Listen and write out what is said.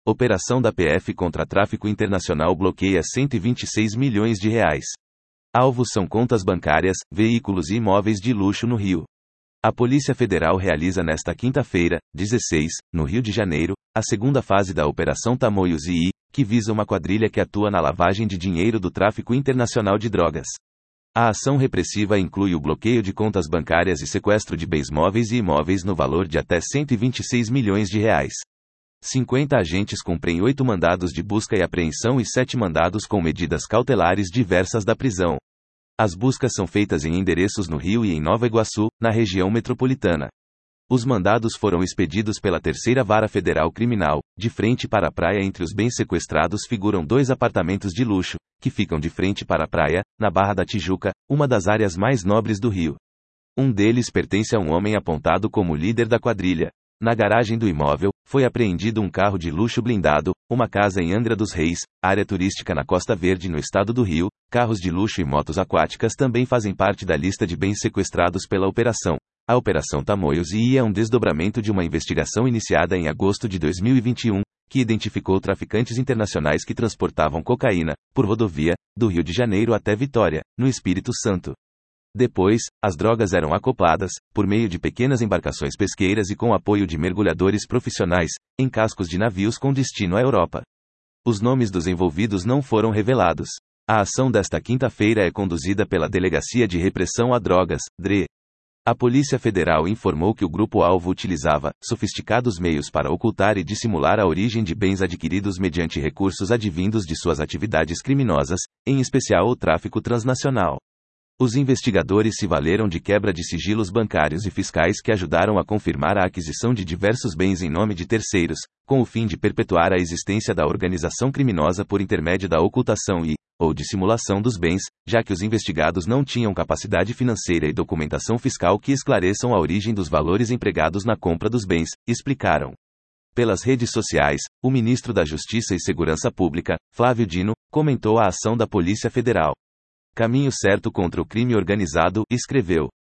Operação da PF contra tráfico internacional bloqueia 126 milhões de reais. Alvos são contas bancárias, veículos e imóveis de luxo no Rio. A Polícia Federal realiza nesta quinta-feira, 16, no Rio de Janeiro, a segunda fase da Operação Tamoios II, que visa uma quadrilha que atua na lavagem de dinheiro do tráfico internacional de drogas. A ação repressiva inclui o bloqueio de contas bancárias e sequestro de bens móveis e imóveis no valor de até 126 milhões de reais. 50 agentes cumprem 8 mandados de busca e apreensão e 7 mandados com medidas cautelares diversas da prisão. As buscas são feitas em endereços no Rio e em Nova Iguaçu, na região metropolitana. Os mandados foram expedidos pela Terceira Vara Federal Criminal. De frente para a praia, entre os bens sequestrados figuram 2 apartamentos de luxo, que ficam de frente para a praia, na Barra da Tijuca, uma das áreas mais nobres do Rio. Um deles pertence a um homem apontado como líder da quadrilha. Na garagem do imóvel, foi apreendido um carro de luxo blindado, uma casa em Angra dos Reis, área turística na Costa Verde no estado do Rio. Carros de luxo e motos aquáticas também fazem parte da lista de bens sequestrados pela operação. A Operação Tamoios II é um desdobramento de uma investigação iniciada em agosto de 2021, que identificou traficantes internacionais que transportavam cocaína, por rodovia, do Rio de Janeiro até Vitória, no Espírito Santo. Depois, as drogas eram acopladas, por meio de pequenas embarcações pesqueiras e com apoio de mergulhadores profissionais, em cascos de navios com destino à Europa. Os nomes dos envolvidos não foram revelados. A ação desta quinta-feira é conduzida pela Delegacia de Repressão a Drogas, DRE. A Polícia Federal informou que o grupo-alvo utilizava sofisticados meios para ocultar e dissimular a origem de bens adquiridos mediante recursos advindos de suas atividades criminosas, em especial o tráfico transnacional. Os investigadores se valeram de quebra de sigilos bancários e fiscais que ajudaram a confirmar a aquisição de diversos bens em nome de terceiros, com o fim de perpetuar a existência da organização criminosa por intermédio da ocultação ou dissimulação dos bens, já que os investigados não tinham capacidade financeira e documentação fiscal que esclareçam a origem dos valores empregados na compra dos bens, explicaram. Pelas redes sociais, o ministro da Justiça e Segurança Pública, Flávio Dino, comentou a ação da Polícia Federal. Caminho certo contra o crime organizado, escreveu.